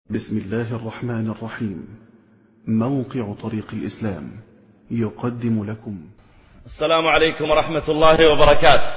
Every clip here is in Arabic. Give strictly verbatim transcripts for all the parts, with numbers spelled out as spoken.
بسم الله الرحمن الرحيم. موقع طريق الإسلام يقدم لكم. السلام عليكم ورحمة الله وبركاته.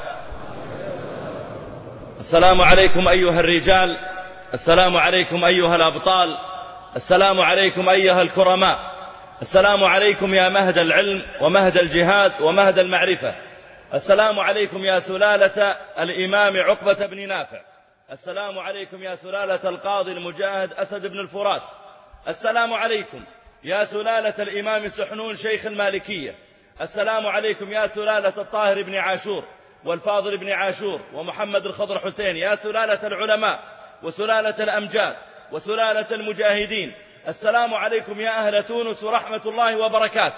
السلام عليكم أيها الرجال، السلام عليكم أيها الأبطال، السلام عليكم أيها الكرماء، السلام عليكم يا مهد العلم ومهد الجهاد ومهد المعرفة، السلام عليكم يا سلالة الإمام عقبة بن نافع، السلام عليكم يا سلالة القاضي المجاهد أسد بن الفرات، السلام عليكم يا سلالة الإمام سحنون شيخ المالكية، السلام عليكم يا سلالة الطاهر بن عاشور والفاضل بن عاشور ومحمد الخضر حسين، يا سلالة العلماء وسلالة الأمجاد وسلالة المجاهدين، السلام عليكم يا أهل تونس ورحمة الله وبركاته.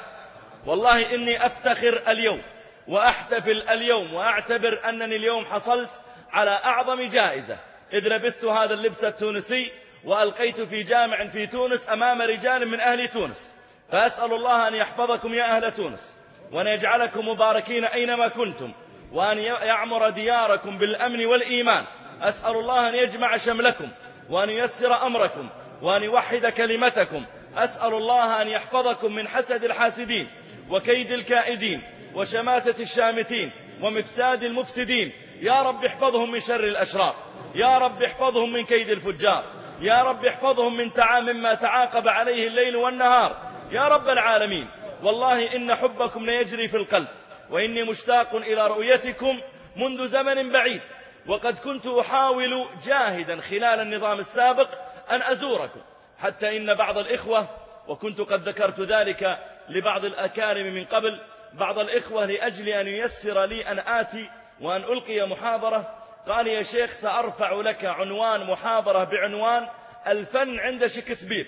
والله إني أفتخر اليوم وأحتفل اليوم وأعتبر أنني اليوم حصلت على أعظم جائزة، إذ لبست هذا اللبس التونسي وألقيت في جامع في تونس أمام رجال من أهل تونس، فأسأل الله أن يحفظكم يا أهل تونس، وأن يجعلكم مباركين أينما كنتم، وأن يعمر دياركم بالأمن والإيمان. أسأل الله أن يجمع شملكم وأن ييسر أمركم وأن يوحد كلمتكم. أسأل الله أن يحفظكم من حسد الحاسدين وكيد الكائدين وشماتة الشامتين ومفساد المفسدين. يا رب احفظهم من شر الأشرار، يا رب احفظهم من كيد الفجار، يا رب احفظهم من تعام مما تعاقب عليه الليل والنهار يا رب العالمين. والله إن حبكم ليجري في القلب، وإني مشتاق إلى رؤيتكم منذ زمن بعيد، وقد كنت أحاول جاهدا خلال النظام السابق أن أزوركم، حتى إن بعض الإخوة، وكنت قد ذكرت ذلك لبعض الأكارم من قبل، بعض الإخوة لأجل أن ييسر لي أن آتي وأن ألقي محاضرة قال يا شيخ سأرفع لك عنوان محاضرة بعنوان الفن عند شكسبير.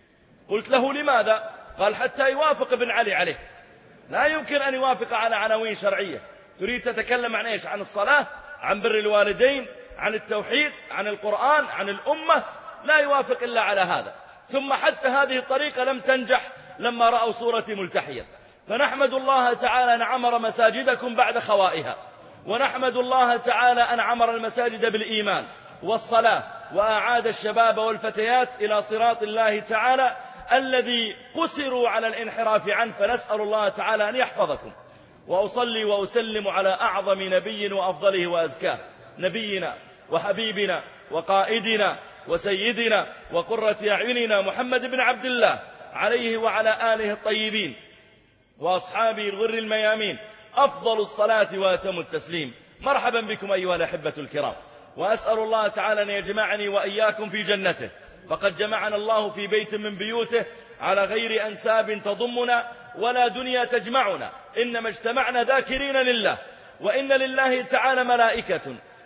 قلت له لماذا؟ قال حتى يوافق ابن علي عليه، لا يمكن أن يوافق على عناوين شرعية. تريد تتكلم عن إيش؟ عن الصلاة، عن بر الوالدين، عن التوحيد، عن القرآن، عن الأمة، لا يوافق إلا على هذا. ثم حتى هذه الطريقة لم تنجح لما رأوا صورتي ملتحية. فنحمد الله تعالى أن عمر مساجدكم بعد خوائها، ونحمد الله تعالى أن عمر المساجد بالإيمان والصلاة، وأعاد الشباب والفتيات إلى صراط الله تعالى الذي قسروا على الانحراف عنه. فنسأل الله تعالى أن يحفظكم. وأصلي وأسلم على أعظم نبي وأفضله وأزكاه، نبينا وحبيبنا وقائدنا وسيدنا وقرة أعيننا محمد بن عبد الله، عليه وعلى آله الطيبين وأصحابه الغر الميامين أفضل الصلاة وأتم التسليم. مرحبا بكم أيها الأحبة الكرام، وأسأل الله تعالى أن يجمعني وإياكم في جنته، فقد جمعنا الله في بيت من بيوته على غير أنساب تضمنا ولا دنيا تجمعنا، إنما اجتمعنا ذاكرين لله، وإن لله تعالى ملائكة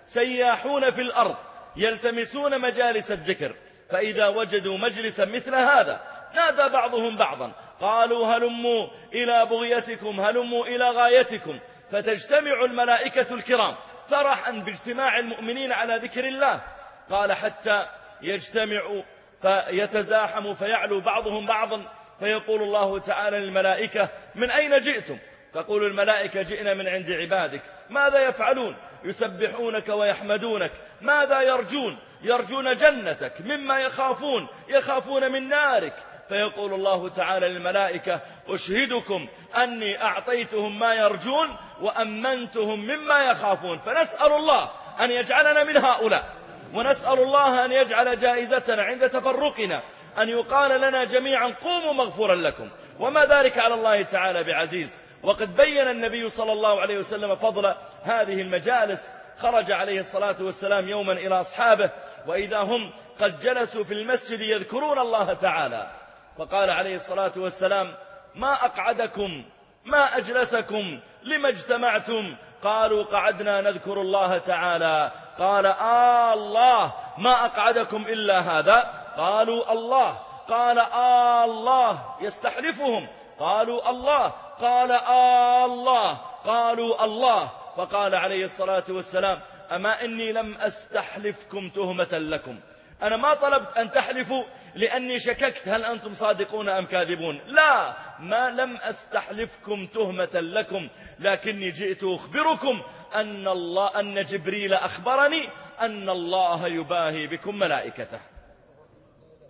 سياحون في الأرض يلتمسون مجالس الذكر، فإذا وجدوا مجلسا مثل هذا نادى بعضهم بعضا قالوا هلموا إلى بغيتكم، هلموا إلى غايتكم، فتجتمع الملائكة الكرام فرحا باجتماع المؤمنين على ذكر الله. قال حتى يجتمعوا فيتزاحموا فيعلو بعضهم بعضا، فيقول الله تعالى للملائكة من أين جئتم؟ تقول الملائكة جئنا من عند عبادك. ماذا يفعلون؟ يسبحونك ويحمدونك. ماذا يرجون؟ يرجون جنتك. مما يخافون؟ يخافون من نارك. فيقول الله تعالى للملائكة أشهدكم أني أعطيتهم ما يرجون وأمنتهم مما يخافون. فنسأل الله أن يجعلنا من هؤلاء، ونسأل الله أن يجعل جائزتنا عند تفرقنا أن يقال لنا جميعا قوموا مغفورا لكم، وما ذلك على الله تعالى بعزيز. وقد بين النبي صلى الله عليه وسلم فضل هذه المجالس. خرج عليه الصلاة والسلام يوما إلى أصحابه وإذا هم قد جلسوا في المسجد يذكرون الله تعالى، فقال عليه الصلاة والسلام ما أقعدكم، ما أجلسكم، لما اجتمعتم؟ قالوا قعدنا نذكر الله تعالى. قال آه الله، ما أقعدكم إلا هذا؟ قالوا الله. قال آه الله، يستحلفهم. قالوا الله. قال آه الله. قالوا الله. فقال عليه الصلاة والسلام أما إني لم أستحلفكم تهمة لكم، أنا ما طلبت أن تحلفوا لأني شككت هل أنتم صادقون أم كاذبون، لا، ما لم أستحلفكم تهمة لكم، لكني جئت أخبركم أن الله أن جبريل أخبرني أن الله يباهي بكم ملائكته.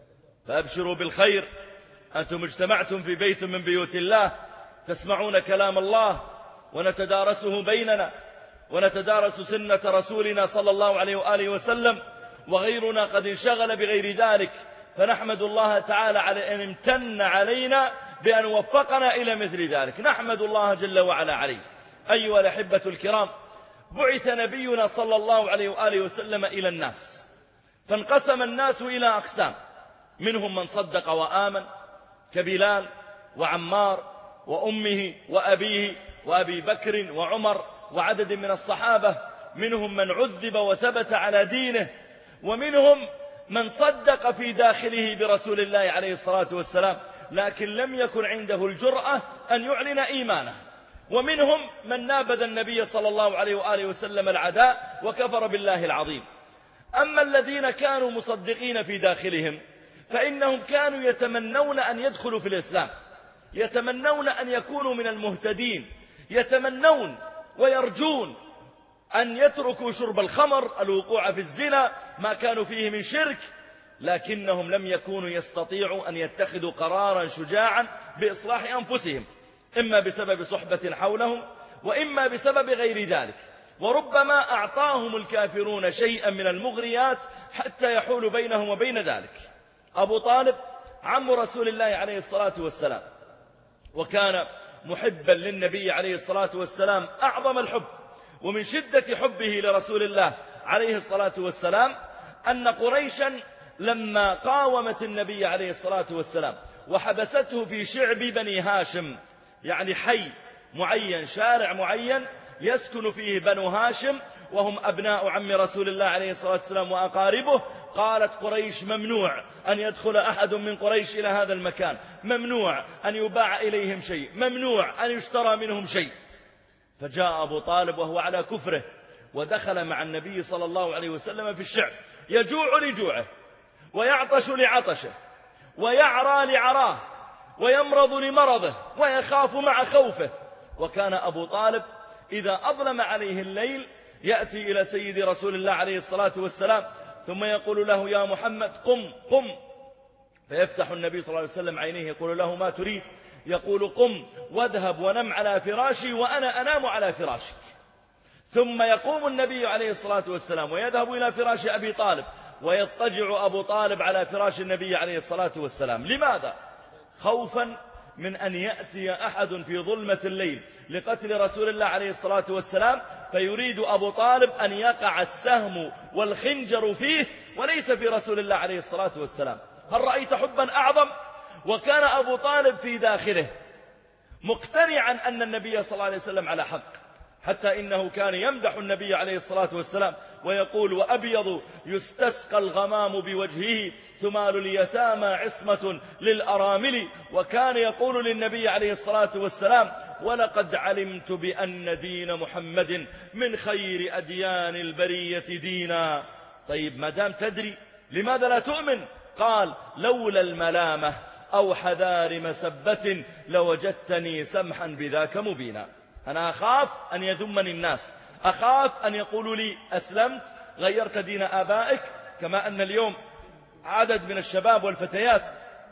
فأبشروا بالخير، أنتم اجتمعتم في بيت من بيوت الله تسمعون كلام الله ونتدارسه بيننا ونتدارس سنة رسولنا صلى الله عليه وآله وسلم، وغيرنا قد انشغل بغير ذلك، فنحمد الله تعالى على أن امتن علينا بأن وفقنا إلى مثل ذلك، نحمد الله جل وعلا عليه. أيها الأحبة الكرام، بعث نبينا صلى الله عليه وآله وسلم إلى الناس، فانقسم الناس إلى أقسام، منهم من صدق وآمن كبلال وعمار وأمه وأبيه وأبي بكر وعمر وعدد من الصحابة، منهم من عذب وثبت على دينه، ومنهم من صدق في داخله برسول الله عليه الصلاة والسلام لكن لم يكن عنده الجرأة أن يعلن إيمانه، ومنهم من نابذ النبي صلى الله عليه وآله وسلم العداء وكفر بالله العظيم. أما الذين كانوا مصدقين في داخلهم فإنهم كانوا يتمنون أن يدخلوا في الإسلام، يتمنون أن يكونوا من المهتدين، يتمنون ويرجون أن يتركوا شرب الخمر، الوقوع في الزنا، ما كانوا فيه من شرك، لكنهم لم يكونوا يستطيعوا أن يتخذوا قرارا شجاعا بإصلاح أنفسهم، إما بسبب صحبة حولهم وإما بسبب غير ذلك، وربما أعطاهم الكافرون شيئا من المغريات حتى يحول بينهم وبين ذلك. أبو طالب عم رسول الله عليه الصلاة والسلام، وكان محبا للنبي عليه الصلاة والسلام أعظم الحب، ومن شدة حبه لرسول الله عليه الصلاة والسلام أن قريشا لما قاومت النبي عليه الصلاة والسلام وحبسته في شعب بني هاشم، يعني حي معين، شارع معين يسكن فيه بنو هاشم وهم أبناء عم رسول الله عليه الصلاة والسلام وأقاربه، قالت قريش ممنوع أن يدخل أحد من قريش إلى هذا المكان، ممنوع أن يباع إليهم شيء، ممنوع أن يشترى منهم شيء. فجاء أبو طالب وهو على كفره ودخل مع النبي صلى الله عليه وسلم في الشعب، يجوع لجوعه ويعطش لعطشه ويعرى لعراه ويمرض لمرضه ويخاف مع خوفه. وكان أبو طالب إذا أظلم عليه الليل يأتي إلى سيد رسول الله عليه الصلاة والسلام ثم يقول له يا محمد قم قم، فيفتح النبي صلى الله عليه وسلم عينيه يقول له ما تريد؟ يقول قم واذهب ونم على فراشي وأنا أنام على فراشك. ثم يقوم النبي عليه الصلاة والسلام ويذهب إلى فراش أبي طالب ويضطجع أبو طالب على فراش النبي عليه الصلاة والسلام. لماذا؟ خوفا من أن يأتي أحد في ظلمة الليل لقتل رسول الله عليه الصلاة والسلام فيريد أبو طالب أن يقع السهم والخنجر فيه وليس في رسول الله عليه الصلاة والسلام. هل رأيت حبا أعظم؟ وكان أبو طالب في داخله مقتنعا أن النبي صلى الله عليه وسلم على حق، حتى إنه كان يمدح النبي عليه الصلاة والسلام ويقول وأبيض يستسقى الغمام بوجهه ثمال اليتامى عصمة للأرامل. وكان يقول للنبي عليه الصلاة والسلام ولقد علمت بأن دين محمد من خير أديان البرية دينا. طيب ما دام تدري لماذا لا تؤمن؟ قال لولا الملامة أو حذار مسبة لوجدتني سمحا بذاك مبينا. أنا أخاف أن يذمني الناس، أخاف أن يقولوا لي أسلمت غيرت دين آبائك، كما أن اليوم عدد من الشباب والفتيات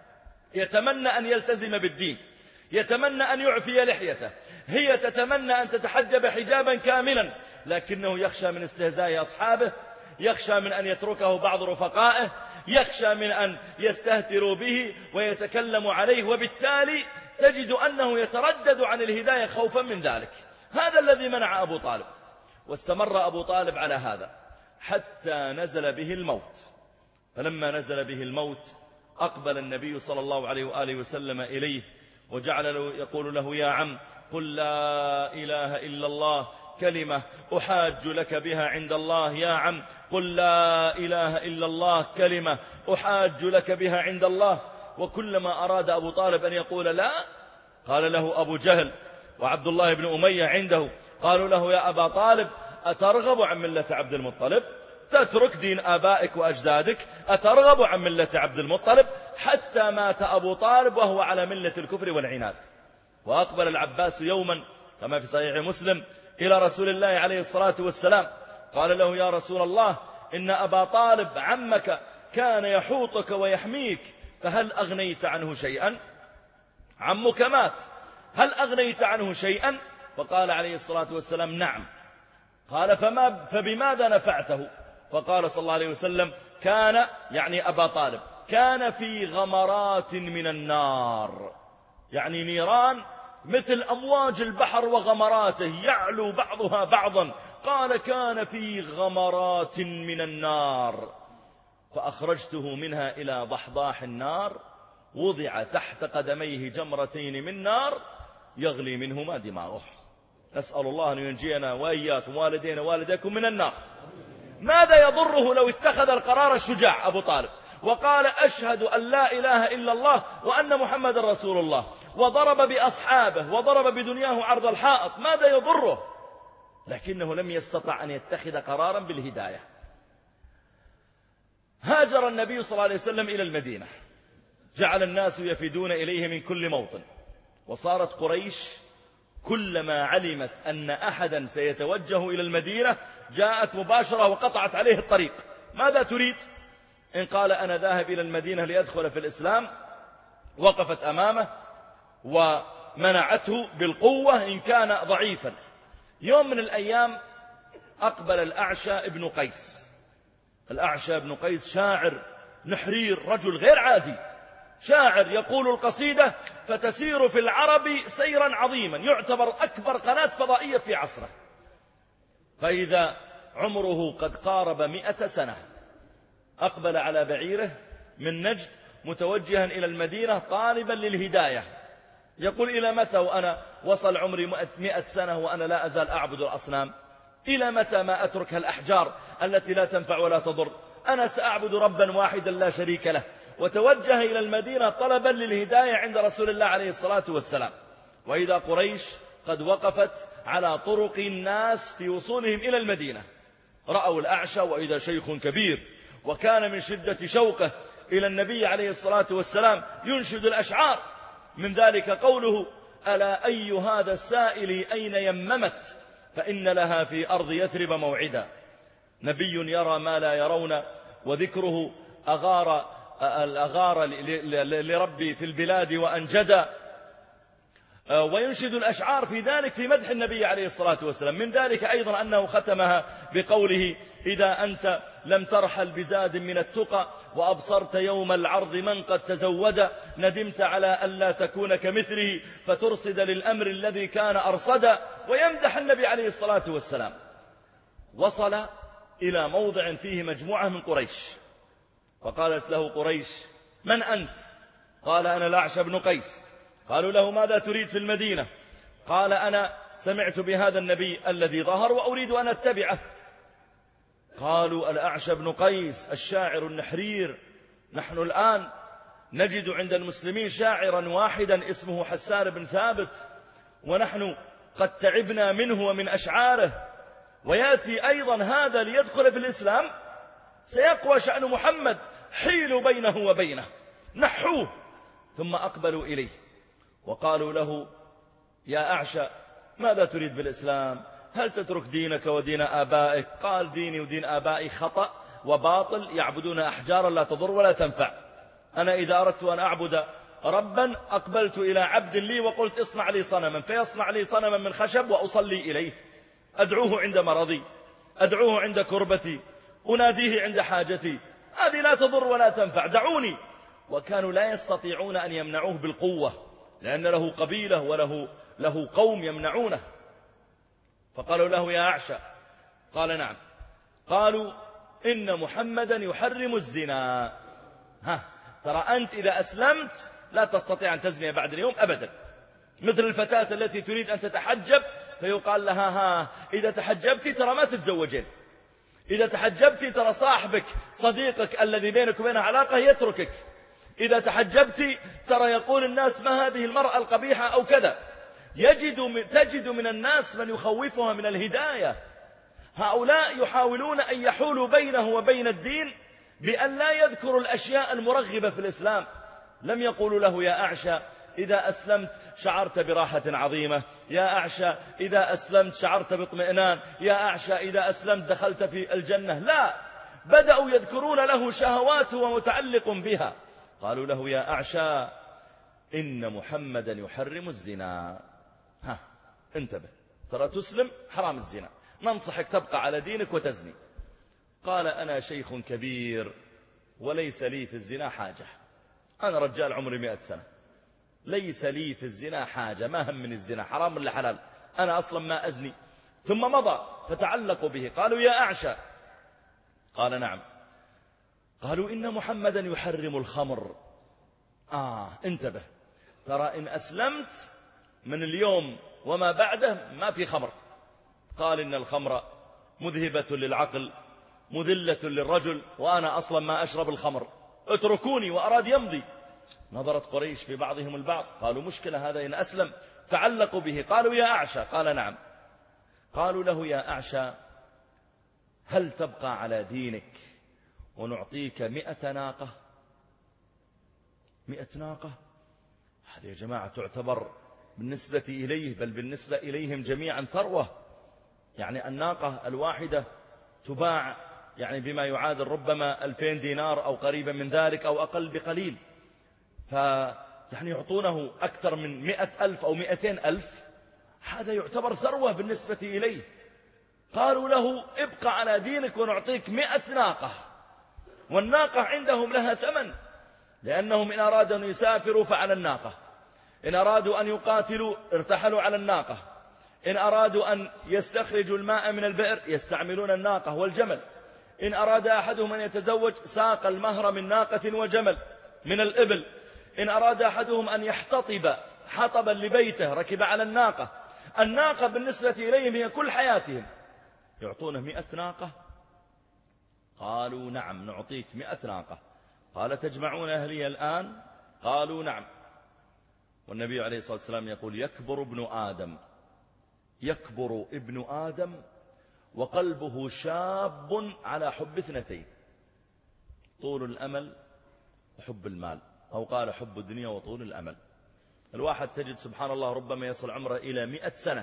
يتمنى أن يلتزم بالدين، يتمنى أن يعفي لحيته، هي تتمنى أن تتحجب حجابا كاملا، لكنه يخشى من استهزاء أصحابه، يخشى من أن يتركه بعض رفقائه، يخشى من أن يستهتروا به ويتكلموا عليه، وبالتالي تجد أنه يتردد عن الهداية خوفا من ذلك. هذا الذي منع أبو طالب، واستمر أبو طالب على هذا حتى نزل به الموت. فلما نزل به الموت أقبل النبي صلى الله عليه وآله وسلم إليه وجعل له يقول له يا عم قل لا إله إلا الله كلمة أحاج لك بها عند الله، يا عم قل لا إله إلا الله كلمة أحاج لك بها عند الله. وكلما أراد أبو طالب أن يقول لا قال له أبو جهل وعبد الله بن أمية عنده قالوا له يا أبا طالب أترغب عن ملة عبد المطلب؟ تترك دين آبائك وأجدادك، أترغب عن ملة عبد المطلب؟ حتى مات أبو طالب وهو على ملة الكفر والعناد. وأقبل العباس يوما كما في صحيح مسلم إلى رسول الله عليه الصلاة والسلام قال له يا رسول الله إن أبا طالب عمك كان يحوطك ويحميك فهل أغنيت عنه شيئا؟ عمك مات، هل أغنيت عنه شيئا؟ فقال عليه الصلاة والسلام نعم. قال فما فبماذا نفعته؟ فقال صلى الله عليه وسلم كان، يعني أبا طالب، كان في غمرات من النار، يعني نيران مثل أمواج البحر وغمراته يعلو بعضها بعضا. قال كان في غمرات من النار فأخرجته منها إلى ضحضاح النار، وضع تحت قدميه جمرتين من نار يغلي منهما دماغه. نسأل الله أن ينجينا وإياكم والدينا والديكم من النار. ماذا يضره لو اتخذ القرار الشجاع أبو طالب وقال أشهد أن لا إله إلا الله وأن محمد رسول الله، وضرب بأصحابه وضرب بدنياه عرض الحائط، ماذا يضره؟ لكنه لم يستطع أن يتخذ قرارا بالهداية. هاجر النبي صلى الله عليه وسلم إلى المدينة، جعل الناس يفدون إليه من كل موطن، وصارت قريش كلما علمت أن أحدا سيتوجه إلى المدينة جاءت مباشرة وقطعت عليه الطريق. ماذا تريد؟ إن قال أنا ذاهب إلى المدينة ليدخل في الإسلام وقفت أمامه ومنعته بالقوة إن كان ضعيفا. يوم من الأيام أقبل الأعشى ابن قيس. الأعشى ابن قيس شاعر نحرير، رجل غير عادي، شاعر يقول القصيدة فتسير في العرب سيرا عظيما، يعتبر أكبر قناة فضائية في عصره. فإذا عمره قد قارب مئة سنة أقبل على بعيره من نجد متوجها إلى المدينة طالبا للهداية، يقول إلى متى وأنا وصل عمري مئة سنة وأنا لا أزال أعبد الأصنام؟ إلى متى ما أترك الأحجار التي لا تنفع ولا تضر؟ أنا سأعبد ربا واحدا لا شريك له. وتوجه إلى المدينة طلبا للهداية عند رسول الله عليه الصلاة والسلام. وإذا قريش قد وقفت على طرق الناس في وصولهم إلى المدينة، رأوا الأعشى وإذا شيخ كبير، وكان من شدة شوقه إلى النبي عليه الصلاة والسلام ينشد الأشعار، من ذلك قوله ألا أي هذا السائل أين يممت فإن لها في أرض يثرب موعدا. نبي يرى ما لا يرون، وذكره أغار الأغار لربي في البلاد وأنجدا. وينشد الأشعار في ذلك في مدح النبي عليه الصلاة والسلام. من ذلك أيضا أنه ختمها بقوله إذا أنت لم ترحل بزاد من التقى وأبصرت يوم العرض من قد تزود، ندمت على ألا تكون كمثله فترصد للأمر الذي كان أرصدا. ويمدح النبي عليه الصلاة والسلام. وصل إلى موضع فيه مجموعة من قريش، فقالت له قريش من أنت؟ قال أنا الأعشى بن قيس. قالوا له ماذا تريد في المدينة؟ قال أنا سمعت بهذا النبي الذي ظهر وأريد أن أتبعه. قالوا الأعشى بن قيس الشاعر النحرير، نحن الآن نجد عند المسلمين شاعرا واحدا اسمه حسان بن ثابت، ونحن قد تعبنا منه ومن أشعاره، ويأتي أيضا هذا ليدخل في الإسلام، سيقوى شأن محمد، حيلوا بينه وبينه، نحوه. ثم أقبلوا إليه وقالوا له يا أعشى ماذا تريد بالإسلام؟ هل تترك دينك ودين آبائك؟ قال ديني ودين آبائي خطأ وباطل، يعبدون أحجارا لا تضر ولا تنفع. أنا إذا أردت أن أعبد ربا أقبلت إلى عبد لي وقلت اصنع لي صنما، فيصنع لي صنما من خشب وأصلي إليه، أدعوه عند مرضي، أدعوه عند كربتي، أناديه عند حاجتي، هذه لا تضر ولا تنفع، دعوني. وكانوا لا يستطيعون أن يمنعوه بالقوة، لأن له قبيلة وله له قوم يمنعونه. فقالوا له يا أعشى، قال نعم. قالوا إن محمدا يحرم الزنا. ها ترى أنت إذا أسلمت لا تستطيع أن تزني بعد اليوم أبدا، مثل الفتاة التي تريد أن تتحجب فيقال لها ها إذا تحجبتي ترى ما تتزوجين، إذا تحجبتي ترى صاحبك صديقك الذي بينك وبينه علاقة يتركك، إذا تحجبتي ترى يقول الناس ما هذه المرأة القبيحة أو كذا. يجد من تجد من الناس من يخوفها من الهداية. هؤلاء يحاولون أن يحولوا بينه وبين الدين بأن لا يذكروا الأشياء المرغبة في الإسلام. لم يقولوا له يا أعشى إذا أسلمت شعرت براحة عظيمة، يا أعشى إذا أسلمت شعرت باطمئنان، يا أعشى إذا أسلمت دخلت في الجنة. لا، بدأوا يذكرون له شهوات ومتعلق بها. قالوا له يا أعشى إن محمدا يحرم الزنا. ها انتبه، ترى تسلم حرام الزنا، ننصحك تبقى على دينك وتزني. قال أنا شيخ كبير وليس لي في الزنا حاجة، أنا رجال عمري مئة سنة، ليس لي في الزنا حاجة، ما هم من الزنا، حرام ولا حلال، أنا أصلا ما أزني. ثم مضى فتعلقوا به، قالوا يا أعشى، قال نعم. قالوا إن محمدا يحرم الخمر. آه انتبه، ترى إن أسلمت من اليوم وما بعده ما في خمر. قال إن الخمر مذهبة للعقل مذلة للرجل وأنا أصلا ما أشرب الخمر، اتركوني، وأراد يمضي. نظرت قريش في بعضهم البعض، قالوا مشكلة هذا إن أسلم. تعلقوا به، قالوا يا أعشى، قال نعم. قالوا له يا أعشى هل تبقى على دينك ونعطيك مئة ناقة؟ مئة ناقة هذه يا جماعة تعتبر بالنسبة إليه بل بالنسبة إليهم جميعا ثروة، يعني الناقة الواحدة تباع يعني بما يعادل ربما ألفين دينار أو قريبا من ذلك أو أقل بقليل، فيعني يعطونه أكثر من مئة ألف أو مئتين ألف، هذا يعتبر ثروة بالنسبة إليه. قالوا له ابقى على دينك ونعطيك مئة ناقة. والناقة عندهم لها ثمن، لأنهم إن أرادوا أن يسافروا فعلى الناقة، إن أرادوا أن يقاتلوا ارتحلوا على الناقة، إن أرادوا أن يستخرجوا الماء من البئر يستعملون الناقة والجمل، إن أراد أحدهم أن يتزوج ساق المهر من ناقة وجمل من الإبل، إن أراد أحدهم أن يحتطب حطبا لبيته ركب على الناقة. الناقة بالنسبة إليهم هي كل حياتهم. يعطونه مئة ناقة. قالوا نعم نعطيك مئة ناقة. قال تجمعون أهلي الآن؟ قالوا نعم. والنبي عليه الصلاة والسلام يقول يكبر ابن آدم، يكبر ابن آدم وقلبه شاب على حب اثنتين، طول الأمل وحب المال، أو قال حب الدنيا وطول الأمل. الواحد تجد سبحان الله ربما يصل عمره إلى مئة سنة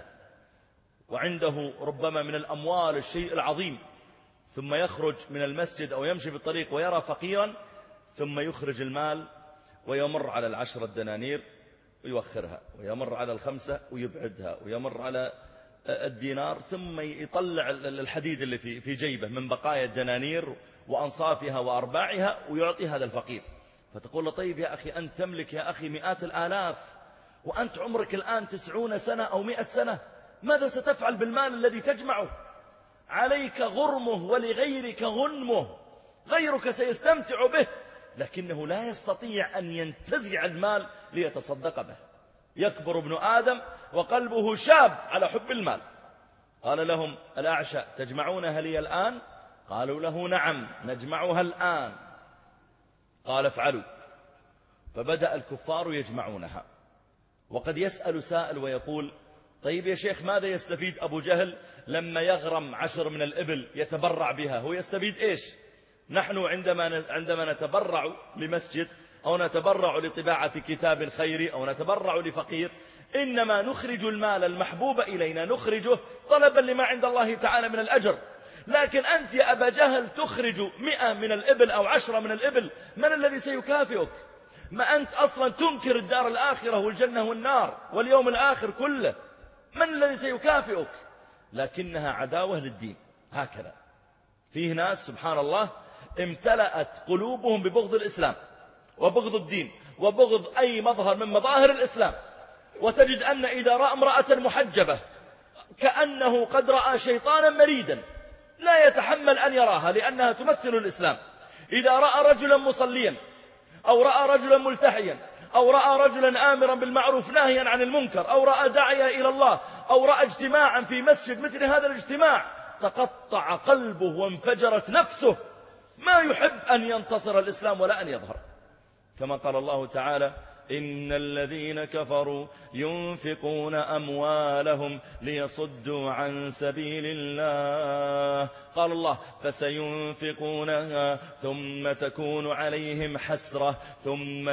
وعنده ربما من الأموال الشيء العظيم، ثم يخرج من المسجد أو يمشي بالطريق ويرى فقيرا، ثم يخرج المال ويمر على العشرة الدنانير ويوخرها، ويمر على الخمسة ويبعدها، ويمر على الدينار، ثم يطلع الحديد اللي في في جيبه من بقايا الدنانير وأنصافها وأرباعها ويعطي هذا الفقير. فتقول له طيب يا أخي أنت تملك يا أخي مئات الآلاف وأنت عمرك الآن تسعون سنة أو مئة سنة، ماذا ستفعل بالمال الذي تجمعه؟ عليك غرمه ولغيرك غنمه، غيرك سيستمتع به لكنه لا يستطيع أن ينتزع المال ليتصدق به. يكبر ابن آدم وقلبه شاب على حب المال. قال لهم الأعشى تجمعونها لي الآن؟ قالوا له نعم نجمعها الآن. قال افعلوا. فبدأ الكفار يجمعونها. وقد يسأل سائل ويقول طيب يا شيخ ماذا يستفيد أبو جهل لما يغرم عشر من الإبل يتبرع بها؟ هو يستفيد إيش؟ نحن عندما عندما نتبرع لمسجد أو نتبرع لطباعة كتاب خيري أو نتبرع لفقير إنما نخرج المال المحبوب إلينا نخرجه طلبا لما عند الله تعالى من الأجر. لكن أنت يا أبا جهل تخرج مئة من الإبل أو عشرة من الإبل، من الذي سيكافئك؟ ما أنت أصلا تنكر الدار الآخرة والجنة والنار واليوم الآخر كله، من الذي سيكافئك؟ لكنها عداوة للدين. هكذا فيه ناس سبحان الله امتلأت قلوبهم ببغض الإسلام وبغض الدين وبغض أي مظهر من مظاهر الإسلام، وتجد أن إذا رأى امرأة محجبة كأنه قد رأى شيطانا مريدا لا يتحمل أن يراها لأنها تمثل الإسلام. إذا رأى رجلا مصليا أو رأى رجلا ملتحيا أو رأى رجلا آمرا بالمعروف ناهيا عن المنكر أو رأى داعيا إلى الله أو رأى اجتماعا في مسجد مثل هذا الاجتماع تقطع قلبه وانفجرت نفسه، ما يحب أن ينتصر الإسلام ولا أن يظهر. كما قال الله تعالى إن الذين كفروا ينفقون أموالهم ليصدوا عن سبيل الله. قال الله فسينفقونها ثم تكون عليهم حسرة ثم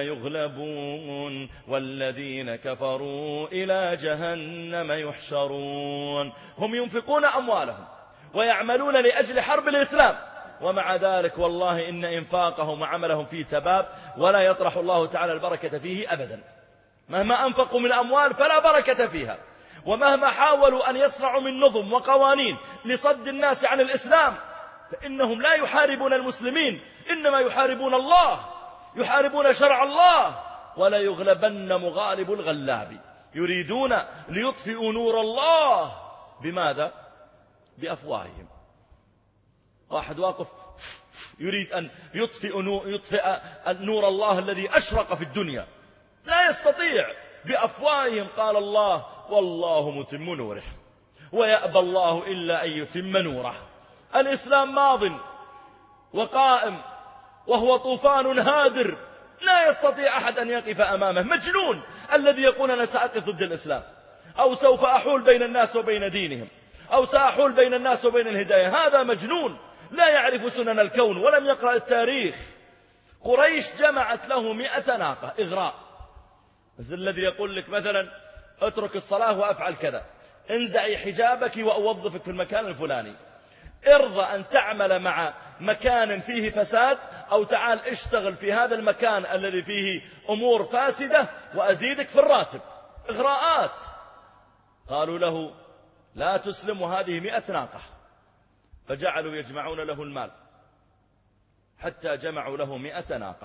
يغلبون والذين كفروا إلى جهنم يحشرون. هم ينفقون أموالهم ويعملون لأجل حرب الإسلام ومع ذلك والله إن إنفاقهم وعملهم فيه تباب ولا يطرح الله تعالى البركة فيه أبدا. مهما أنفقوا من أموال فلا بركة فيها، ومهما حاولوا أن يصنعوا من نظم وقوانين لصد الناس عن الإسلام فإنهم لا يحاربون المسلمين، إنما يحاربون الله، يحاربون شرع الله. ولا يغلبن مغالب الغلاب، يريدون ليطفئوا نور الله بماذا؟ بأفواههم. واحد واقف يريد أن يطفئ نور, يطفئ نور الله الذي أشرق في الدنيا، لا يستطيع، بأفواههم. قال الله: والله متم نوره ويأبى الله إلا أن يتم نوره. الإسلام ماض وقائم وهو طوفان هادر، لا يستطيع أحد أن يقف أمامه. مجنون الذي يقول أنا سأقف ضد الإسلام، أو سوف أحول بين الناس وبين دينهم، أو سأحول بين الناس وبين الهداية. هذا مجنون لا يعرف سنن الكون ولم يقرأ التاريخ. قريش جمعت له مئة ناقة إغراء، مثل الذي يقول لك مثلا اترك الصلاة وأفعل كذا، انزعي حجابك وأوظفك في المكان الفلاني، ارضى أن تعمل مع مكان فيه فساد، أو تعال اشتغل في هذا المكان الذي فيه أمور فاسدة وأزيدك في الراتب. إغراءات. قالوا له لا تسلم، وهذه مئة ناقة. فجعلوا يجمعون له المال حتى جمعوا له مئة ناقة،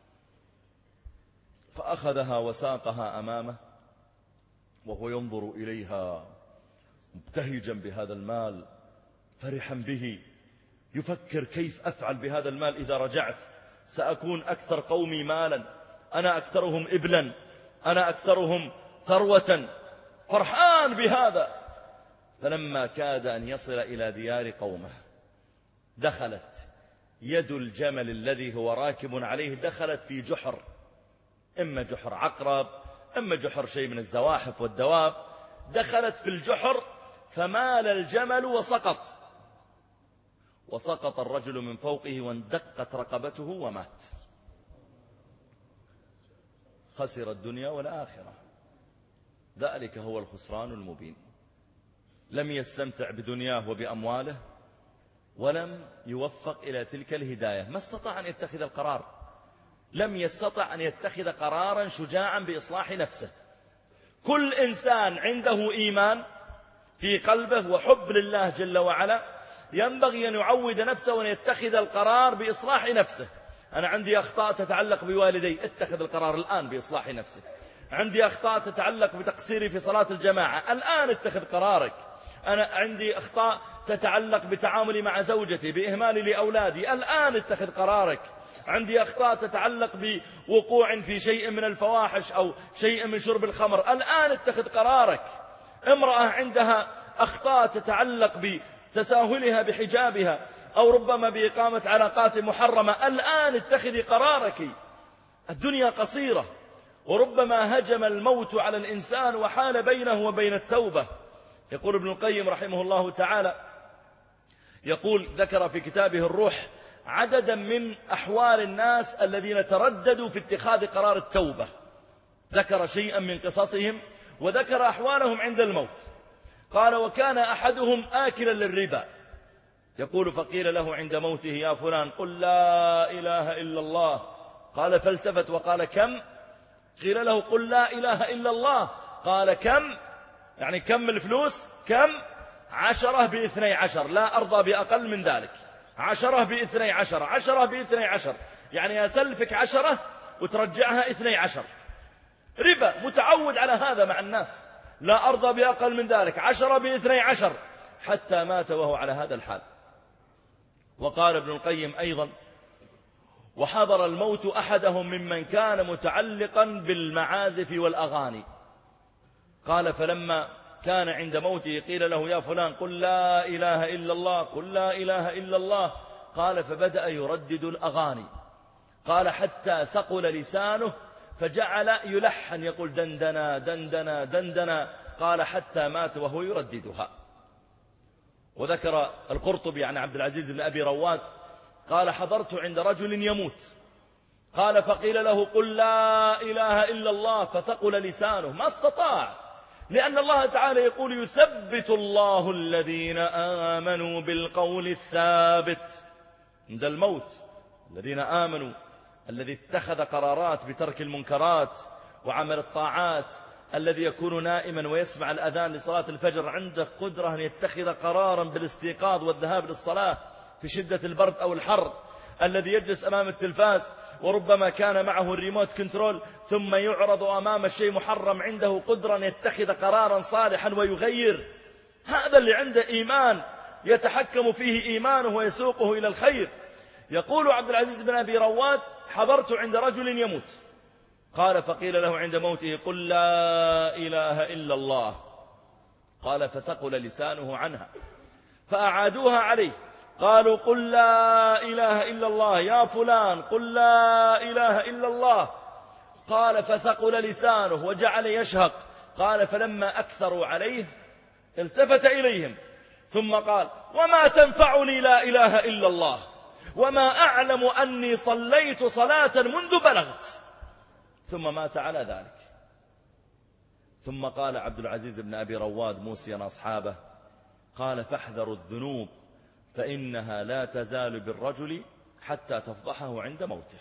فأخذها وساقها أمامه وهو ينظر إليها مبتهجا بهذا المال، فرحا به، يفكر كيف أفعل بهذا المال إذا رجعت، سأكون أكثر قومي مالا، أنا أكثرهم إبلا، أنا أكثرهم ثروة، فرحان بهذا. فلما كاد أن يصل إلى ديار قومه دخلت يد الجمل الذي هو راكب عليه، دخلت في جحر، إما جحر عقرب إما جحر شيء من الزواحف والدواب، دخلت في الجحر فمال الجمل وسقط، وسقط الرجل من فوقه واندقت رقبته ومات. خسر الدنيا والآخرة. ذلك هو الخسران المبين. لم يستمتع بدنياه وبأمواله، ولم يوفق إلى تلك الهداية، ما استطاع أن يتخذ القرار، لم يستطع أن يتخذ قرارا شجاعا بإصلاح نفسه. كل إنسان عنده إيمان في قلبه وحب لله جل وعلا ينبغي أن يعود نفسه وأن يتخذ القرار بإصلاح نفسه. أنا عندي أخطاء تتعلق بوالدي، اتخذ القرار الآن بإصلاح نفسه. عندي أخطاء تتعلق بتقصيري في صلاة الجماعة، الآن اتخذ قرارك. أنا عندي أخطاء تتعلق بتعاملي مع زوجتي، بإهمالي لأولادي، الآن اتخذ قرارك. عندي أخطاء تتعلق بوقوع في شيء من الفواحش أو شيء من شرب الخمر، الآن اتخذ قرارك. امرأة عندها أخطاء تتعلق بتساهلها بحجابها أو ربما بإقامة علاقات محرمة، الآن اتخذي قرارك. الدنيا قصيرة، وربما هجم الموت على الإنسان وحال بينه وبين التوبة. يقول ابن القيم رحمه الله تعالى، يقول ذكر في كتابه الروح عددا من أحوال الناس الذين ترددوا في اتخاذ قرار التوبة، ذكر شيئا من قصصهم وذكر أحوالهم عند الموت. قال: وكان أحدهم آكلا للربا، يقول: فقيل له عند موته: يا فلان قل لا إله إلا الله. قال: فالتفت وقال: كم؟ قيل له: قل لا إله إلا الله. قال: كم؟ يعني كم الفلوس؟ كم؟ عشرة باثني عشر، لا أرضى بأقل من ذلك. عشرة باثني عشر، عشرة باثني عشر، يعني أسلفك عشرة وترجعها اثني عشر. ربا، متعود على هذا مع الناس، لا أرضى بأقل من ذلك، عشرة باثني عشر، حتى مات وهو على هذا الحال. وقال ابن القيم أيضا: وحضر الموت أحدهم ممن كان متعلقا بالمعازف والأغاني. قال: فلما كان عند موته قيل له: يا فلان قل لا إله إلا الله، قل لا إله إلا الله. قال: فبدأ يردد الأغاني. قال: حتى ثقل لسانه فجعل يلحن، يقول دندنا دندنا دندنا. قال: حتى مات وهو يرددها. وذكر القرطبي عن عبد العزيز بن أبي رواد قال: حضرت عند رجل يموت. قال: فقيل له: قل لا إله إلا الله، فثقل لسانه، ما استطاع، لأن الله تعالى يقول: يثبت الله الذين آمنوا بالقول الثابت عند الموت. الذين آمنوا، الذي اتخذ قرارات بترك المنكرات وعمل الطاعات، الذي يكون نائما ويسمع الأذان لصلاة الفجر عنده قدرة أن يتخذ قرارا بالاستيقاظ والذهاب للصلاة في شدة البرد أو الحر، الذي يجلس أمام التلفاز وربما كان معه الريموت كنترول ثم يعرض أمام الشيء محرم، عنده قدرة أن يتخذ قرارا صالحا ويغير. هذا اللي عنده إيمان يتحكم فيه إيمانه ويسوقه إلى الخير. يقول عبد العزيز بن أبي رواد: حضرت عند رجل يموت، قال فقيل له عند موته: قل لا إله إلا الله. قال فثقل لسانه عنها، فأعادوها عليه، قالوا: قل لا إله إلا الله يا فلان، قل لا إله إلا الله. قال فثقل لسانه وجعل يشهق. قال فلما أكثروا عليه التفت إليهم ثم قال: وما تنفعني لا إله إلا الله، وما أعلم أني صليت صلاة منذ بلغت. ثم مات على ذلك. ثم قال عبد العزيز بن أبي رواد موصيا أصحابه، قال: فاحذروا الذنوب فإنها لا تزال بالرجل حتى تفضحه عند موته.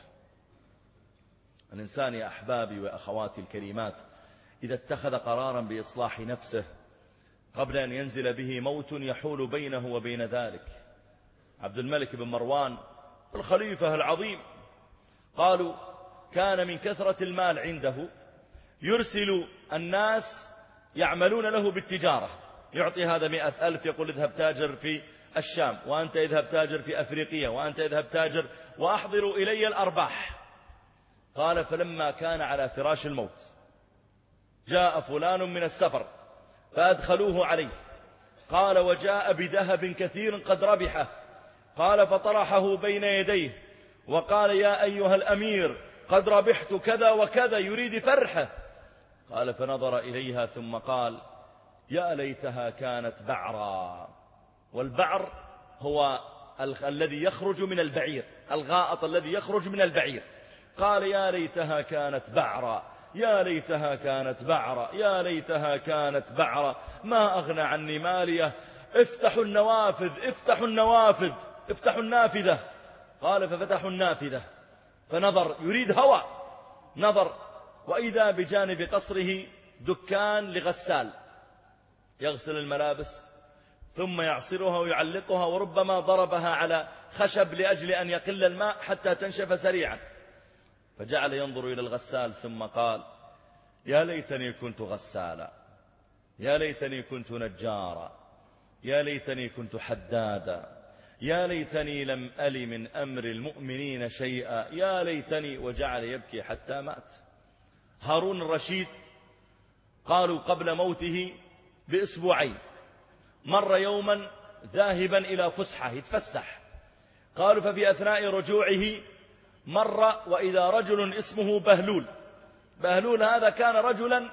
الإنسان يا أحبابي وأخواتي الكريمات إذا اتخذ قرارا بإصلاح نفسه قبل أن ينزل به موت يحول بينه وبين ذلك. عبد الملك بن مروان الخليفة العظيم، قالوا كان من كثرة المال عنده يرسل الناس يعملون له بالتجارة، يعطي هذا مئة ألف يقول اذهب تاجر في الشام، وأنت اذهب تاجر في أفريقيا، وأنت اذهب تاجر وأحضروا إلي الأرباح. قال فلما كان على فراش الموت جاء فلان من السفر فأدخلوه عليه، قال وجاء بذهب كثير قد ربحه، قال فطرحه بين يديه وقال يا أيها الأمير قد ربحت كذا وكذا، يريد فرحه. قال فنظر إليها ثم قال يا ليتها كانت بعرا. والبعر هو ال الذي يخرج من البعير، الغائط الذي يخرج من البعير. قال يا ليتها كانت بعرا، يا ليتها كانت بعرا، يا ليتها كانت بعرا، ما أغنى عني مالية، افتحوا النوافذ، افتحوا النوافذ، افتحوا النافذة. قال ففتحوا النافذة فنظر يريد هواء، نظر وإذا بجانب قصره دكان لغسال يغسل الملابس ثم يعصرها ويعلقها، وربما ضربها على خشب لأجل أن يقل الماء حتى تنشف سريعا. فجعل ينظر إلى الغسال ثم قال يا ليتني كنت غسالا، يا ليتني كنت نجارا، يا ليتني كنت حدادا، يا ليتني لم أل من أمر المؤمنين شيئا، يا ليتني، وجعل يبكي حتى مات. هارون الرشيد قالوا قبل موته بأسبوعين مر يوما ذاهبا إلى فسحة يتفسح، قالوا ففي أثناء رجوعه مر وإذا رجل اسمه بهلول. بهلول هذا كان رجلا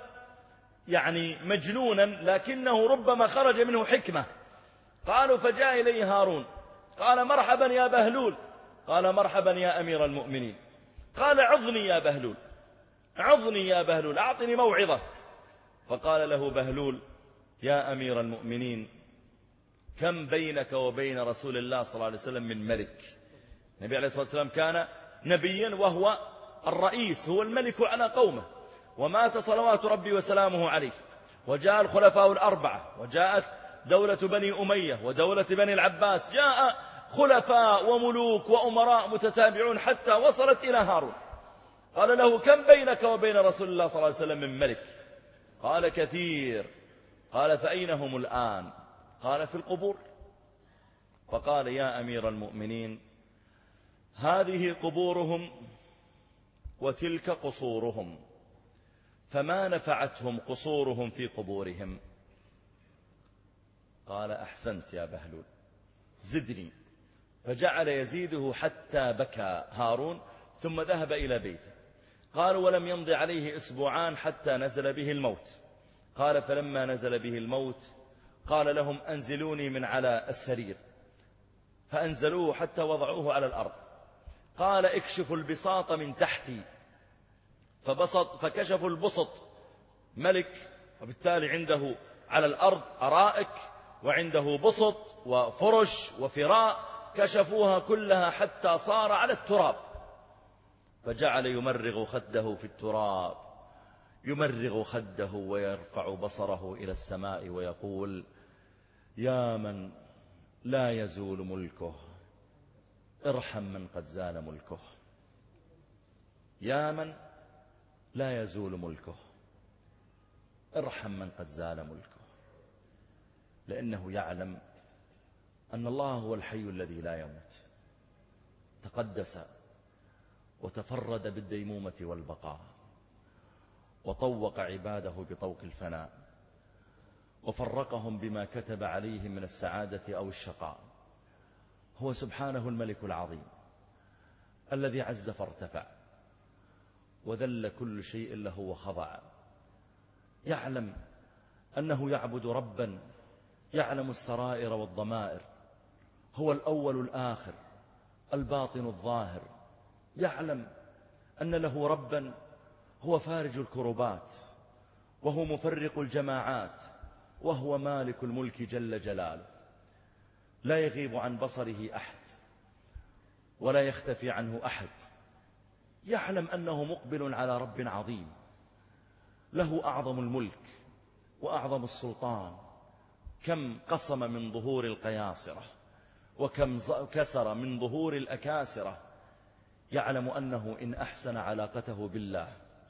يعني مجنونا لكنه ربما خرج منه حكمة. قالوا فجاء إليه هارون قال مرحبا يا بهلول، قال مرحبا يا أمير المؤمنين. قال عظني يا بهلول، عظني يا بهلول، أعطني موعظة. فقال له بهلول يا أمير المؤمنين كم بينك وبين رسول الله صلى الله عليه وسلم من ملك. النبي عليه الصلاة والسلام كان نبيا وهو الرئيس، هو الملك على قومه، ومات صلوات ربي وسلامه عليه، وجاء الخلفاء الأربعة، وجاءت دولة بني أمية ودولة بني العباس، جاء خلفاء وملوك وأمراء متتابعون حتى وصلت إلى هارون. قال له كم بينك وبين رسول الله صلى الله عليه وسلم من ملك؟ قال كثير. قال فأين هم الآن؟ قال في القبور. فقال يا أمير المؤمنين هذه قبورهم وتلك قصورهم، فما نفعتهم قصورهم في قبورهم. قال أحسنت يا بهلول، زدني. فجعل يزيده حتى بكى هارون ثم ذهب إلى بيته. قال ولم يمضي عليه أسبوعان حتى نزل به الموت. قال فلما نزل به الموت قال لهم أنزلوني من على السرير، فأنزلوه حتى وضعوه على الأرض. قال اكشفوا البساط من تحتي، فبسط فكشفوا البسط. ملك وبالتالي عنده على الأرض أرائك وعنده بسط وفرش وفراء، كشفوها كلها حتى صار على التراب، فجعل يمرغ خده في التراب، يمرغ خده ويرفع بصره إلى السماء ويقول: يا من لا يزول ملكه ارحم من قد زال ملكه. يا من لا يزول ملكه ارحم من قد زال ملكه. لأنه يعلم أن الله هو الحي الذي لا يموت، تقدس وتفرد بالديمومة والبقاء، وطوق عباده بطوق الفناء، وفرقهم بما كتب عليهم من السعادة أو الشقاء. هو سبحانه الملك العظيم الذي عز فارتفع، وذل كل شيء له وخضع. يعلم أنه يعبد ربا يعلم السرائر والضمائر، هو الأول الآخر الباطن الظاهر. يعلم أن له ربا هو فارج الكربات، وهو مفرق الجماعات، وهو مالك الملك جل جلاله. لا يغيب عن بصره أحد ولا يختفي عنه أحد. يعلم أنه مقبل على رب عظيم له أعظم الملك وأعظم السلطان. كم قصم من ظهور القياصرة، وكم كسر من ظهور الأكاسرة. يعلم أنه إن أحسن علاقته بالله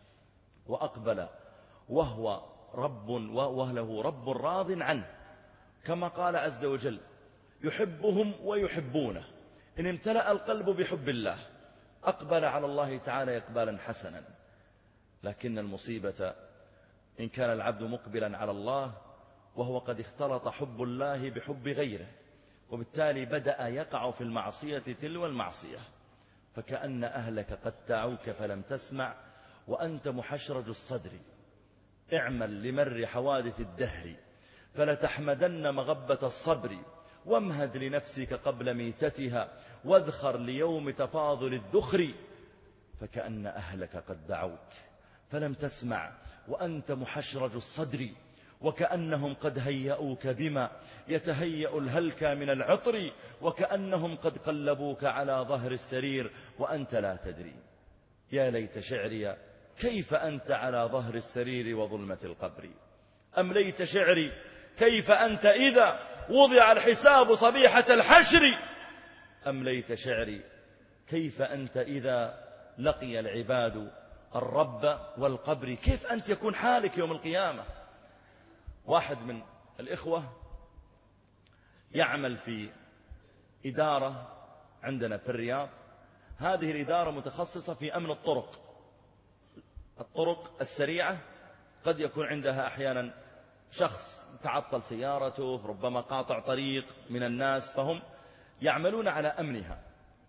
وأقبل وهو رب وله رب راض عنه، كما قال عز وجل: يحبهم ويحبونه. إن امتلأ القلب بحب الله أقبل على الله تعالى إقبالا حسنا. لكن المصيبة إن كان العبد مقبلا على الله وهو قد اختلط حب الله بحب غيره، وبالتالي بدأ يقع في المعصية تلو المعصية، فكأن أهلك قد دعوك فلم تسمع وأنت محشرج الصدر. اعمل لمر حوادث الدهر فلتحمدن مغبة الصبر، وامهد لنفسك قبل ميتتها واذخر ليوم تفاضل الذخر. فكأن أهلك قد دعوك فلم تسمع وأنت محشرج الصدر، وكأنهم قد هيئوك بما يتهيأ الهلكى من العطر، وكأنهم قد قلبوك على ظهر السرير وأنت لا تدري. يا ليت شعري كيف أنت على ظهر السرير وظلمة القبر. أم ليت شعري كيف أنت إذا وضع الحساب صبيحة الحشر. أم ليت شعري كيف أنت إذا لقي العباد الرب والقبر. كيف أنت يكون حالك يوم القيامة؟ واحد من الإخوة يعمل في إدارة عندنا في الرياض. هذه الإدارة متخصصة في أمن الطرق الطرق السريعة. قد يكون عندها أحيانا شخص تعطل سيارته، ربما قاطع طريق من الناس، فهم يعملون على أمنها.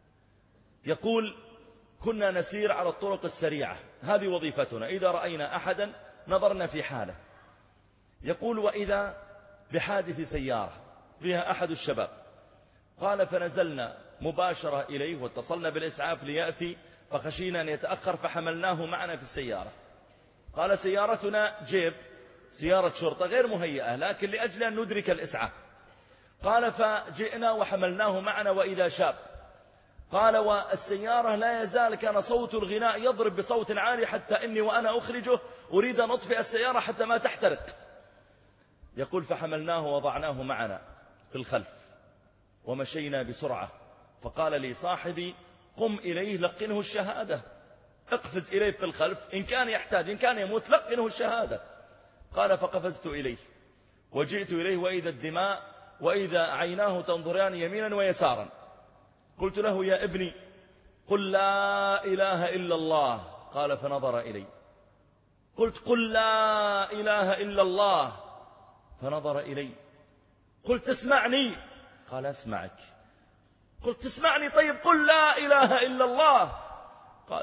يقول: كنا نسير على الطرق السريعة، هذه وظيفتنا، إذا رأينا أحدا نظرنا في حاله. يقول: وإذا بحادث سيارة فيها أحد الشباب. قال: فنزلنا مباشرة إليه واتصلنا بالإسعاف ليأتي، فخشينا أن يتأخر فحملناه معنا في السيارة. قال: سيارتنا جيب، سيارة شرطة غير مهيئة، لكن لأجل أن ندرك الإسعاف. قال: فجئنا وحملناه معنا وإذا شاب. قال: والسيارة لا يزال كان صوت الغناء يضرب بصوت عالي، حتى إني وأنا أخرجه أريد أن أطفئ السيارة حتى ما تحترق. يقول: فحملناه وضعناه معنا في الخلف ومشينا بسرعة. فقال لي صاحبي: قم إليه لقنه الشهادة، اقفز إليه في الخلف، إن كان يحتاج، إن كان يموت لقنه الشهادة. قال: فقفزت إليه وجئت إليه وإذا الدماء وإذا عيناه تنظران يمينا ويسارا. قلت له: يا ابني قل لا إله إلا الله. قال: فنظر إلي. قلت: قل لا إله إلا الله. فنظر إلي. قلت: تسمعني؟ قال: أسمعك. قلت: تسمعني؟ طيب قل لا إله إلا الله. قال: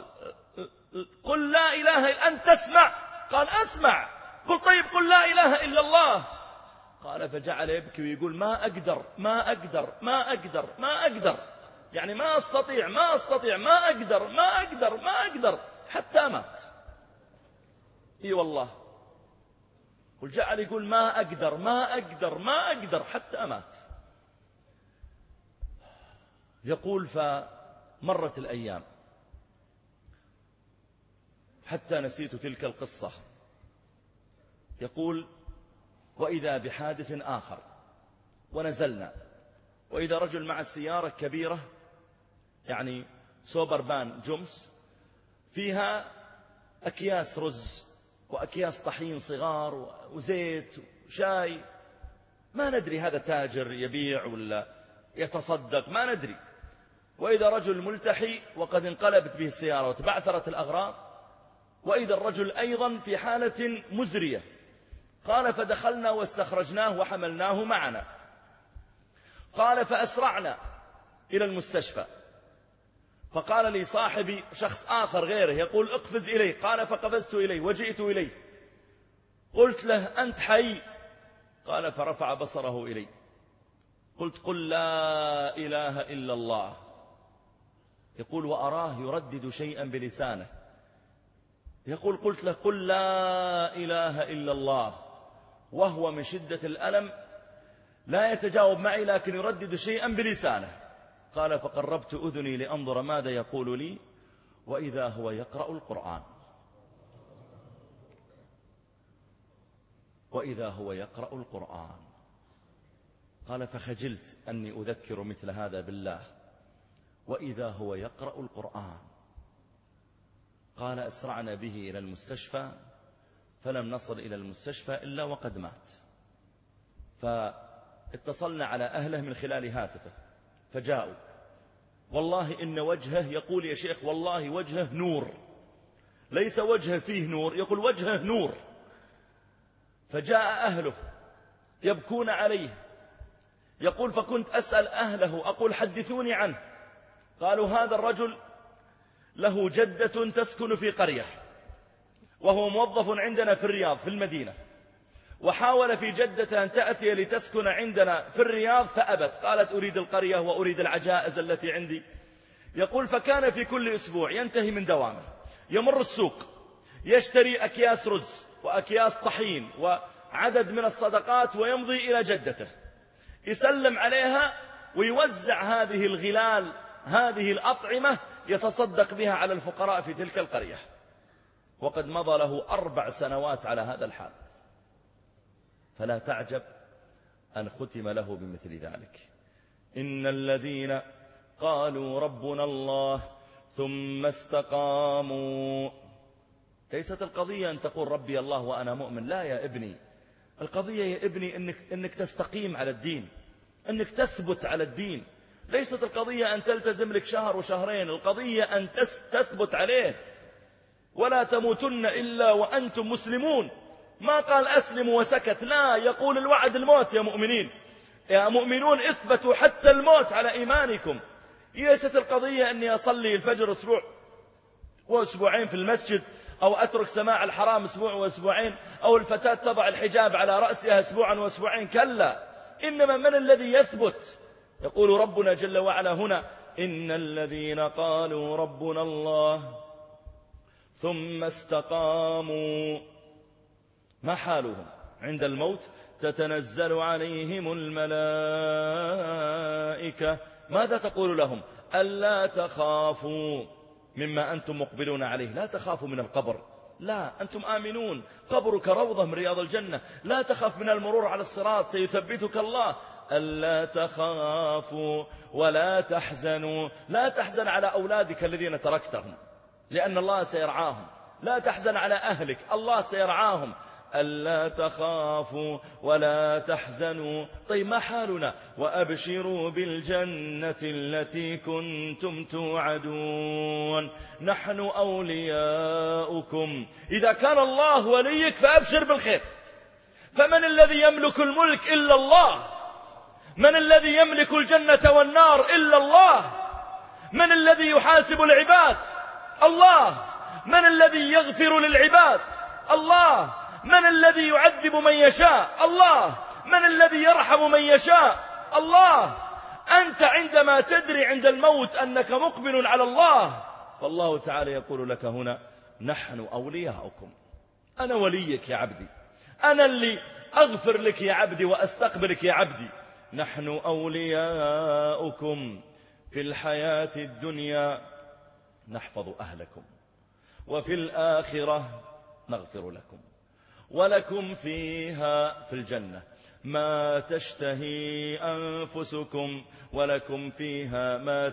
قل لا إله إلا أنت تسمع؟ قال: أسمع. قل: طيب قل لا إله إلا الله. قال: فجعل يبكي ويقول: ما أقدر ما أقدر ما أقدر ما أقدر، يعني ما أستطيع ما أستطيع ما أقدر ما أقدر ما أقدر، حتى مات. إي والله. وجعل يقول: ما أقدر ما أقدر ما أقدر، حتى مات. يقول فمرت الأيام حتى نسيت تلك القصة. يقول وإذا بحادث آخر، ونزلنا وإذا رجل مع السيارة كبيرة يعني سوبر بان جمس فيها أكياس رز وأكياس طحين صغار وزيت وشاي، ما ندري هذا تاجر يبيع ولا يتصدق، ما ندري. وإذا رجل ملتحي وقد انقلبت به السيارة وتبعثرت الأغراض، وإذا الرجل أيضا في حالة مزرية. قال فدخلنا واستخرجناه وحملناه معنا. قال فأسرعنا إلى المستشفى، فقال لي صاحبي شخص آخر غيره يقول اقفز إليه، قال فقفزت إليه وجئت إليه، قلت له أنت حي؟ قال فرفع بصره إلي، قلت قل لا إله إلا الله. يقول وأراه يردد شيئا بلسانه، يقول قلت له قل لا إله إلا الله، وهو من شدة الألم لا يتجاوب معي لكن يردد شيئا بلسانه. قال فقربت أذني لأنظر ماذا يقول لي، وإذا هو يقرأ القرآن، وإذا هو يقرأ القرآن. قال فخجلت أني أذكر مثل هذا بالله، وإذا هو يقرأ القرآن. قال أسرعنا به إلى المستشفى، فلم نصل إلى المستشفى إلا وقد مات. فاتصلنا على أهله من خلال هاتفه فجاءوا، والله إن وجهه يقول يا شيخ والله وجهه نور، ليس وجهه فيه نور، يقول وجهه نور. فجاء أهله يبكون عليه، يقول فكنت أسأل أهله أقول حدثوني عنه. قالوا هذا الرجل له جدة تسكن في قرية، وهو موظف عندنا في الرياض في المدينة، وحاول في جدة أن تأتي لتسكن عندنا في الرياض فأبت، قالت أريد القرية وأريد العجائز التي عندي. يقول فكان في كل أسبوع ينتهي من دوامه يمر السوق يشتري أكياس رز وأكياس طحين وعدد من الصدقات ويمضي إلى جدته يسلم عليها ويوزع هذه الغلال هذه الأطعمة يتصدق بها على الفقراء في تلك القرية، وقد مضى له أربع سنوات على هذا الحال. فلا تعجب أن ختم له بمثل ذلك. إن الذين قالوا ربنا الله ثم استقاموا. ليست القضية أن تقول ربي الله وأنا مؤمن، لا يا ابني، القضية يا ابني إنك, إنك تستقيم على الدين، إنك تثبت على الدين. ليست القضية أن تلتزم لك شهر وشهرين، القضية أن تثبت عليه. ولا تموتن إلا وأنتم مسلمون. ما قال أسلموا وسكت، لا، يقول الوعد الموت يا مؤمنين، يا مؤمنون اثبتوا حتى الموت على إيمانكم. ليست القضية أني أصلي الفجر أسبوع وأسبوعين في المسجد، أو أترك سماع الحرام أسبوع وأسبوعين، أو الفتاة تضع الحجاب على رأسها أسبوعا وأسبوعين، كلا. إنما من الذي يثبت؟ يقول ربنا جل وعلا هنا إن الذين قالوا ربنا الله ثم استقاموا. ما حالهم عند الموت؟ تتنزل عليهم الملائكة. ماذا تقول لهم؟ ألا تخافوا مما أنتم مقبلون عليه. لا تخافوا من القبر، لا، أنتم آمنون، قبرك روضة من رياض الجنة. لا تخاف من المرور على الصراط، سيثبتك الله. ألا تخافوا ولا تحزنوا. لا تحزن على أولادك الذين تركتهم لأن الله سيرعاهم. لا تحزن على أهلك، الله سيرعاهم. ألا تخافوا ولا تحزنوا. طيب ما حالنا؟ وأبشروا بالجنة التي كنتم توعدون نحن أولياؤكم. إذا كان الله وليك فأبشر بالخير. فمن الذي يملك الملك إلا الله؟ من الذي يملك الجنة والنار إلا الله؟ من الذي يحاسب العباد؟ الله. من الذي يغفر للعباد؟ الله. من الذي يعذب من يشاء؟ الله. من الذي يرحم من يشاء؟ الله. أنت عندما تدري عند الموت أنك مقبل على الله، فالله تعالى يقول لك هنا نحن أولياؤكم. أنا وليك يا عبدي، أنا اللي أغفر لك يا عبدي وأستقبلك يا عبدي. نحن أولياؤكم في الحياة الدنيا نحفظ أهلكم وفي الآخرة نغفر لكم ولكم فيها في الجنة ما تشتهي أنفسكم ولكم فيها ما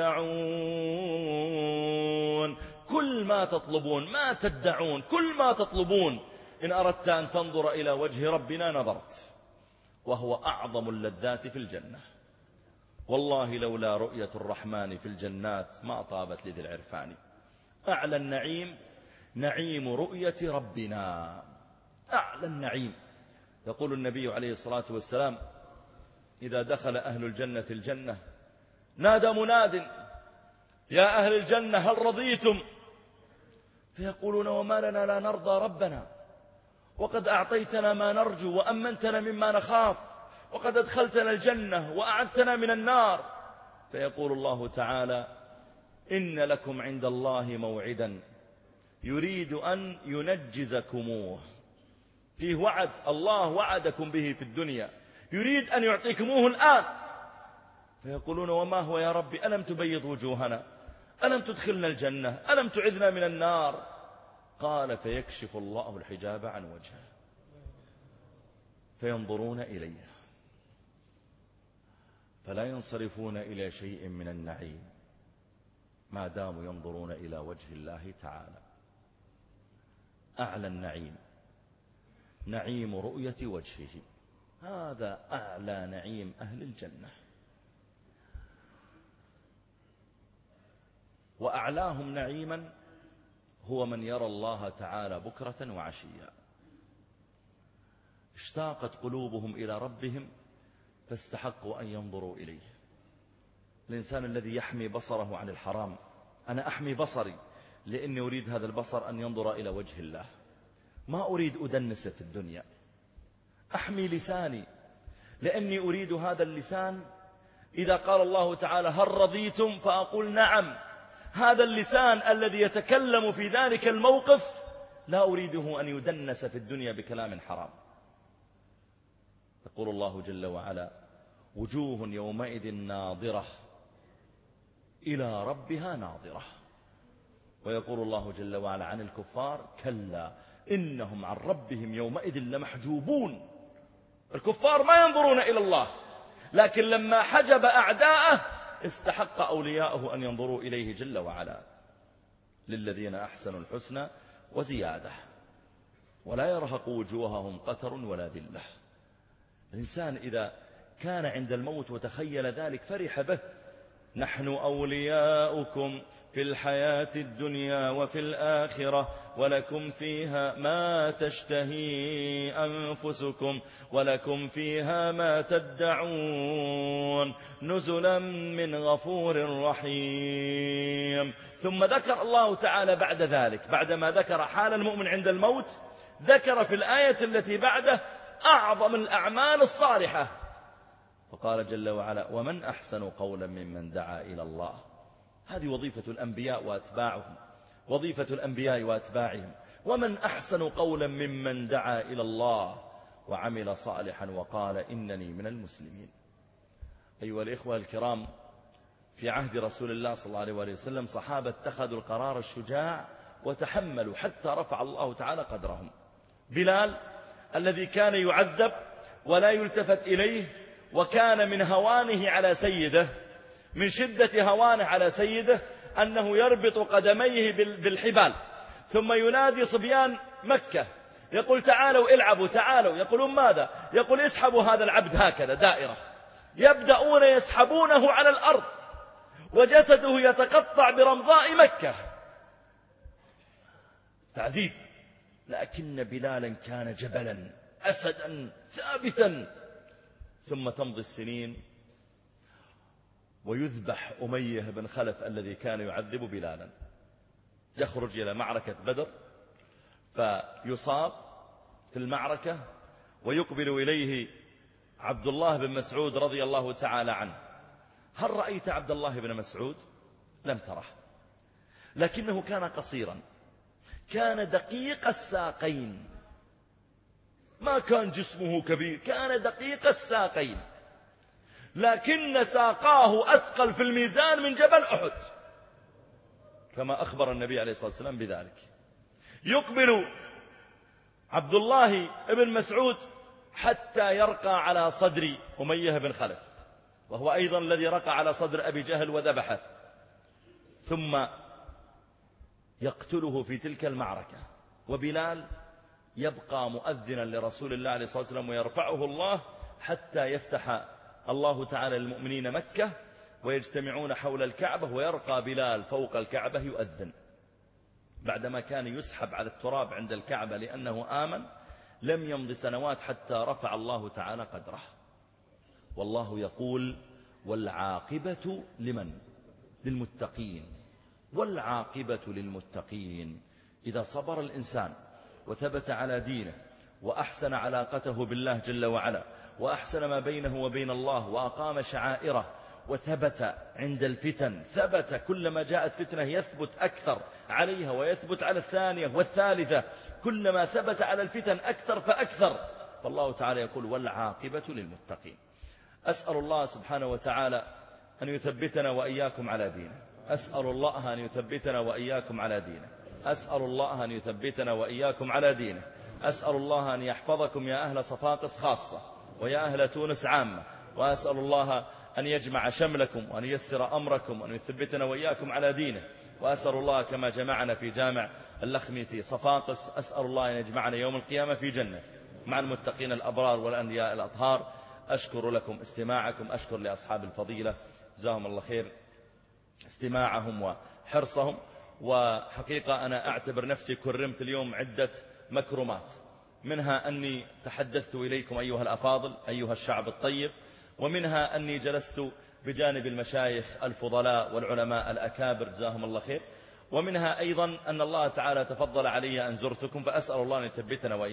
تدعون. كل ما تطلبون، ما تدعون، كل ما تطلبون إن أردت أن تنظر إلى وجه ربنا نظرت، وهو أعظم اللذات في الجنة. والله لولا رؤية الرحمن في الجنات ما طابت لذي العرفان. أعلى النعيم نعيم رؤية ربنا، أعلى النعيم. يقول النبي عليه الصلاة والسلام: إذا دخل أهل الجنة الجنة نادى مناد: يا أهل الجنة هل رضيتم؟ فيقولون: وما لنا لا نرضى ربنا، وقد أعطيتنا ما نرجو وأمنتنا مما نخاف، وقد أدخلتنا الجنة وأعذتنا من النار. فيقول الله تعالى: إن لكم عند الله موعدا يريد أن ينجزكموه. فيه وعد الله وعدكم به في الدنيا، يريد أن يعطيكموه الآن. فيقولون: وما هو يا رب؟ ألم تبيض وجوهنا؟ ألم تدخلنا الجنة؟ ألم تعذنا من النار؟ قال: فيكشف الله الحجاب عن وجهه فينظرون إليه فلا ينصرفون إلى شيء من النعيم ما داموا ينظرون إلى وجه الله تعالى. أعلى النعيم نعيم رؤية وجهه، هذا أعلى نعيم أهل الجنة. وأعلاهم نعيما هو من يرى الله تعالى بكرة وعشيا. اشتاقت قلوبهم إلى ربهم فاستحقوا أن ينظروا إليه. الإنسان الذي يحمي بصره عن الحرام، أنا أحمي بصري لأني أريد هذا البصر أن ينظر إلى وجه الله، ما أريد أدنسه في الدنيا. أحمي لساني لأني أريد هذا اللسان إذا قال الله تعالى: هل رضيتم؟ فأقول: نعم. هذا اللسان الذي يتكلم في ذلك الموقف لا أريده أن يدنس في الدنيا بكلام حرام. يقول الله جل وعلا: وجوه يومئذ ناظرة إلى ربها ناظرة. ويقول الله جل وعلا عن الكفار: كلا إنهم عن ربهم يومئذ لمحجوبون. الكفار ما ينظرون إلى الله، لكن لما حجب أعداءه استحق أولياءه أن ينظروا إليه جل وعلا. للذين أحسنوا الحسنى وزيادة ولا يرهق وجوههم قتر ولا ذلة. الإنسان إذا كان عند الموت وتخيل ذلك فرح به. نحن أولياؤكم في الحياة الدنيا وفي الآخرة ولكم فيها ما تشتهي أنفسكم ولكم فيها ما تدعون نزلا من غفور رحيم. ثم ذكر الله تعالى بعد ذلك، بعدما ذكر حال المؤمن عند الموت، ذكر في الآية التي بعده أعظم الأعمال الصالحة، فقال جل وعلا: ومن أحسن قولا ممن دعا إلى الله. هذه وظيفة الأنبياء وأتباعهم، وظيفة الأنبياء وأتباعهم. ومن أحسن قولا ممن دعا إلى الله وعمل صالحا وقال إنني من المسلمين. أيها الإخوة الكرام، في عهد رسول الله صلى الله عليه وسلم صحابة اتخذوا القرار الشجاع وتحملوا حتى رفع الله تعالى قدرهم. بلال الذي كان يعذب ولا يلتفت إليه، وكان من هوانه على سيده، من شدة هوانه على سيده أنه يربط قدميه بالحبال، ثم ينادي صبيان مكة يقول: تعالوا العبوا، تعالوا. يقولون: ماذا؟ يقول: اسحبوا هذا العبد هكذا دائرة. يبدأون يسحبونه على الأرض وجسده يتقطع برمضاء مكة. تعذيب. لكن بلالا كان جبلا أسدا ثابتا. ثم تمضي السنين ويذبح أمية بن خلف الذي كان يعذب بلالا. يخرج إلى معركة بدر فيصاب في المعركة، ويقبل إليه عبد الله بن مسعود رضي الله تعالى عنه. هل رأيت عبد الله بن مسعود؟ لم تره، لكنه كان قصيرا، كان دقيق الساقين، ما كان جسمه كبير، كان دقيق الساقين. لكن ساقاه أثقل في الميزان من جبل أحد، كما أخبر النبي عليه الصلاة والسلام بذلك. يقبل عبد الله بن مسعود حتى يرقى على صدر أمية بن خلف، وهو أيضا الذي رقى على صدر أبي جهل وذبحه، ثم يقتله في تلك المعركة. وبلال يبقى مؤذنا لرسول الله عليه الصلاة والسلام، ويرفعه الله حتى يفتح الله تعالى للمؤمنين مكة ويجتمعون حول الكعبة، ويرقى بلال فوق الكعبة يؤذن. بعدما كان يسحب على التراب عند الكعبة لأنه آمن، لم يمض سنوات حتى رفع الله تعالى قدره. والله يقول: والعاقبة لمن؟ للمتقين. والعاقبة للمتقين. إذا صبر الإنسان وثبت على دينه وأحسن علاقته بالله جل وعلا، وأحسن ما بينه وبين الله، وأقام شعائره، وثبت عند الفتن، ثبت كلما جاءت فتنة يثبت أكثر عليها، ويثبت على الثانية والثالثة، كلما ثبت على الفتن أكثر فأكثر. فالله تعالى يقول: والعاقبة للمتقين. أسأل الله سبحانه وتعالى أن يثبتنا وإياكم على دينه. أسأل الله أن يثبتنا وإياكم على دينه. أسأل الله أن يثبتنا وإياكم على دينه. أسأل الله أن يحفظكم يا أهل صفاقس خاصة، ويا أهل تونس عامة. وأسأل الله أن يجمع شملكم، وأن ييسر أمركم، وأن يثبتنا وإياكم على دينه. وأسأل الله كما جمعنا في جامع اللخمي في صفاقس، أسأل الله أن يجمعنا يوم القيامة في جنة مع المتقين الأبرار والأنبياء الأطهار. أشكر لكم استماعكم، أشكر لأصحاب الفضيلة جزاهم الله خير استماعهم وحرصهم. وحقيقة أنا أعتبر نفسي كرمت اليوم عدة مكرمات، منها أني تحدثت إليكم أيها الأفاضل، أيها الشعب الطيب، ومنها أني جلست بجانب المشايخ الفضلاء والعلماء الأكابر جزاهم الله خير، ومنها أيضا أن الله تعالى تفضل علي أن زرتكم، فأسأل الله أن يثبتنا وإياكم